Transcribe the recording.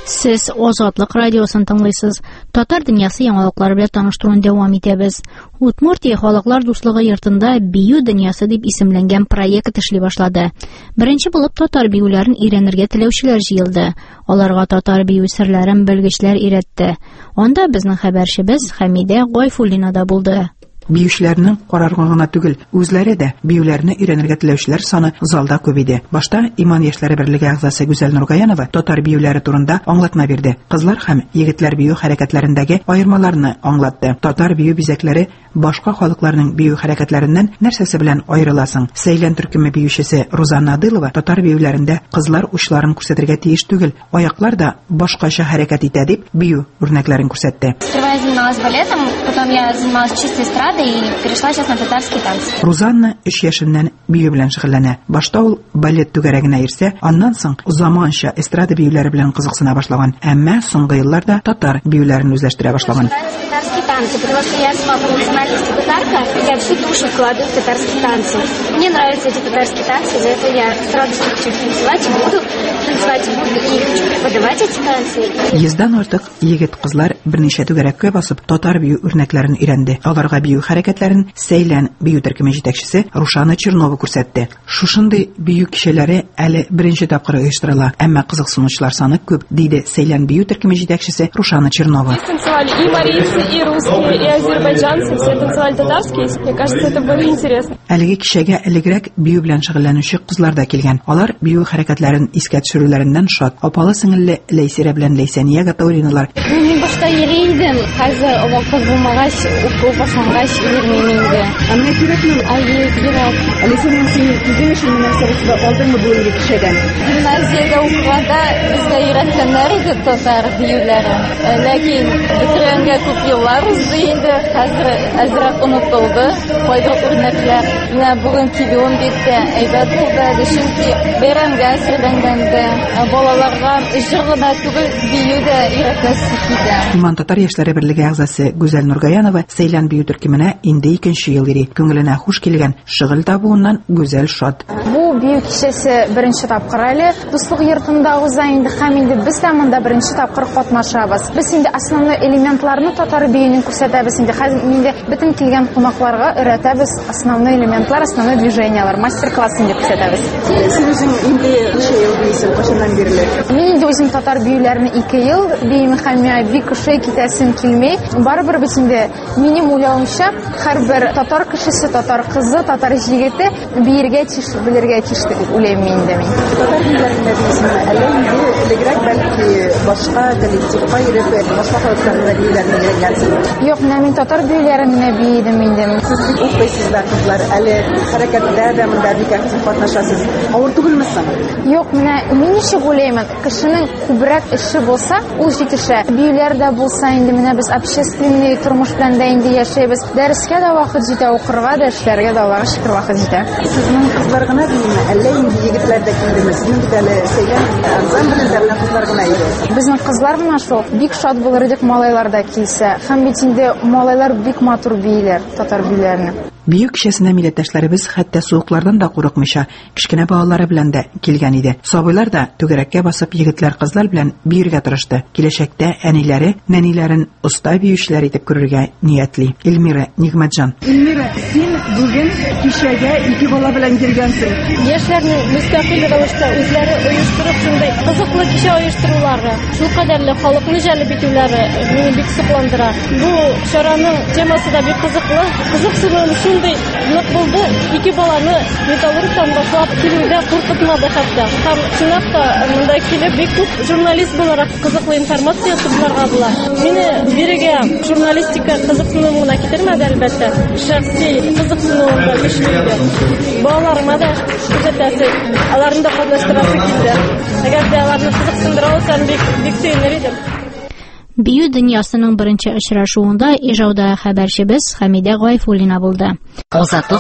Siz Озатлык радиосын тыңлыйсыз. Татар дөньясы яңалыклары белән таныштыруны дәвам итәбез. Удмуртия халыклар дуслыгы йортында бию дөньясы дип исемләнгән проект эшли башлады. Беренче булып татар биюләрен өйрәнергә теләүчеләр җыелды. Аларга татар бию серләрен белгечләр өйрәтте. Анда безнең хәбәрчебез Хәмидә Гайфуллина да булды. Биючеләрнең карарга гына түгел, үзләре дә биюләрне өйрәнергә теләүчеләр саны залда күп иде. Башта Иман яшьләре берлеге әгъзасы Гүзәл Нургаянова татар биюләре турында аңлатма бирде. Кызлар һәм егетләр бию хәрәкәтләрендәге аермаларны аңлатты. Татар бию бизәкләре башка халыкларның бию хәрәкәтләреннән нәрсәсе белән аерыласың? Сәйлән төркеме биючесе Рузанна Адылова татар биюләрендә кызлар учларын күрсәтергә тиеш түгел, аяклар да башкача хәрәкәт итә дип бию үрнәкләрен күрсәтте. Я занималась балетом, потом я занималась чистой эстрадой и перешла сейчас на татарские танцы. Рузанна 3 яшеннән бию белән шөгыльләнә. Башта ул балет түгәрәгенә ирсә, аннан соң заманча эстрада биюләре белән кызыксына башлаган. Әмма соңгы елларда татар биюләрен үзләштерә башлаган. Татарские танцы, потому что я сама по национальности татарка, я всю душу вкладу в татарские танцы. Мне нравятся эти татарские танцы, за это я с радостью хочу танцевать и буду и хочу преподавать эти танцы. Йөздән артык егет-кызлар берничә түгәрәккә басып татар бию үрнәкләрен өйрәнде. Аларга бию хәрәкәтләрен Сәйлән бию төркеме җитәкчесе Рушана Чернова күрсәтте. Шушындый бию кичәләре әле беренче тапкыр оештырыла, әмма кызыксынучылар саны күп, диде Сәйлән бию төркеме җитәкчесе Рушана Чернова. Танцевали и марийцы, и русские, и азербайджанцы, все танцевали татарские. Мне кажется, это было интересно. Әлеге кичәгә элегрәк бию белән шөгыльләнүче кызлар да килгән. Алар бию хәрәкәтләрен искә төшерүләреннән шат. Апалы-сеңелле Ләйсирә белән Ләйсәния Гатаулиналар. Мин башта йөри идем, хәзер вакыт булмагач, уку башлагач йөрмим инде. Әмма кирәкме? Кирәк. Ләйсәния син кизен өчен мөнәсәбәттә алдыңмы бу инде кичәдән? Гимназиягә укыганда безгә өйрәткәннәр иде татар биюләре. Ләкин битергәнгә күп еллар узды инде, хәзер әзрәк онытылды. Кайда үрнәкләр. Менә бүген килүем битә, әйбәт булды, чөнки бәйрәмгә әзерләнгәндә балаларга җыргына түгел бию дә өйрәтәсе килә. Иман татар яшьләре берлеге әгъзасы Гүзәл Нургаянова Сәйлән бию төркеменә инде 2нче ел йөри. Күңеленә хуш килгән шөгыль табуыннан Гүзәл шат. Бу бию кичәсе беренче тапкыр әле дуслык йортында уза инде һәм инде без дә монда беренче тапкыр катнашабыз. Без инде основной элементларны татар биюнең күрсәтәбез инде. Хәзер инде бөтен килгән кунакларга өйрәтәбез основной элементлар, основной движениялар, мастер-класс инде күрсәтәбез. Син үзең инде ничә ел бисең, кашаннан бирле? Мин инде үзем татар биюләрне 2 ел биюм һәм миңа бик ошый китәсем килми. Барыбер бит инде минем уйлавымча һәрбер татар кешесе, татар кызы, татар җегете биергә тиеш, белергә тиеш дип уйлыйм инде мин. Татар биюләрендә бисең, әле инде элегрәк бәлки башка коллективка йөреп, башка халыкларның биюләрен өйрәнгәнсез. Юк, мин татар биюләренә биедем инде. Сез укыйсызлар кызлар, әле хәрәкәттә дә монда бик актив катнашасыз. Авыр түгелме соң? Юк, мин ничек уйлыйм, кешенең күбрәк эше булса, ул җитешә. Биюләрдә булса инде менә без общественный тормыш белән дә инде яшәйбез. Дәрескә дә вакыт җитә, укырга да, эшләргә дә Аллага шөкер вакыт җитә. Сезнең кызлар гына биюме, әллә инде егетләр дә килдеме? Сезнең бит әле Сәйлән ансамблендә белән кызлар гына иде. Безнең кызлар гына шул бик шат булыр идек малайлар да килсә. Һәм бит инде малайлар бик матур биюләр, татар биюләрне. Бию кичәсенә милләттәшләребез хәтта суыклардан да курыкмыйча, кичкенә балалары белән дә килгән иде. Сабыйлар да түгәрәккә басып егетләр, кызлар белән биергә тырышты. Киләчәктә әниләре, нәниләрен уста биючеләр итеп күрергә ниятли. Эльмира Нигъмәтҗан. Эльмира, син бүген кичәгә 2 бала белән килгәнсең. Яшьләрнең мөстәкыйль рәвештә үзләре оештырып шундый кызыклы кичә оештырулары, шул кадәрле халыкны җәлеп итүләре мине бик сокландыра. Бу чараның темасы да бик кызыклы. Кызыксынуым шундый нык булды, 2 баланы металлургтан башлап килүдә куркытмады хәтта. Һәм чынлап та монда килеп бик күп журналист буларак кызыклы информация сызларга була. Мине бирегә журналистика кызыксынуым гына китермәде әлбәттә. Шәхси кызыксынуым да көчле иде. Балаларыма да күрсәтәсе, аларны да катнаштырасы килде. Әгәр дә аларны кызыксындыра алсам, бик сөенер идем. Бию дөньясының беренче очрашуында Ижауда хәбәрчебез Хәмидә Гайфуллина булды. Озатлык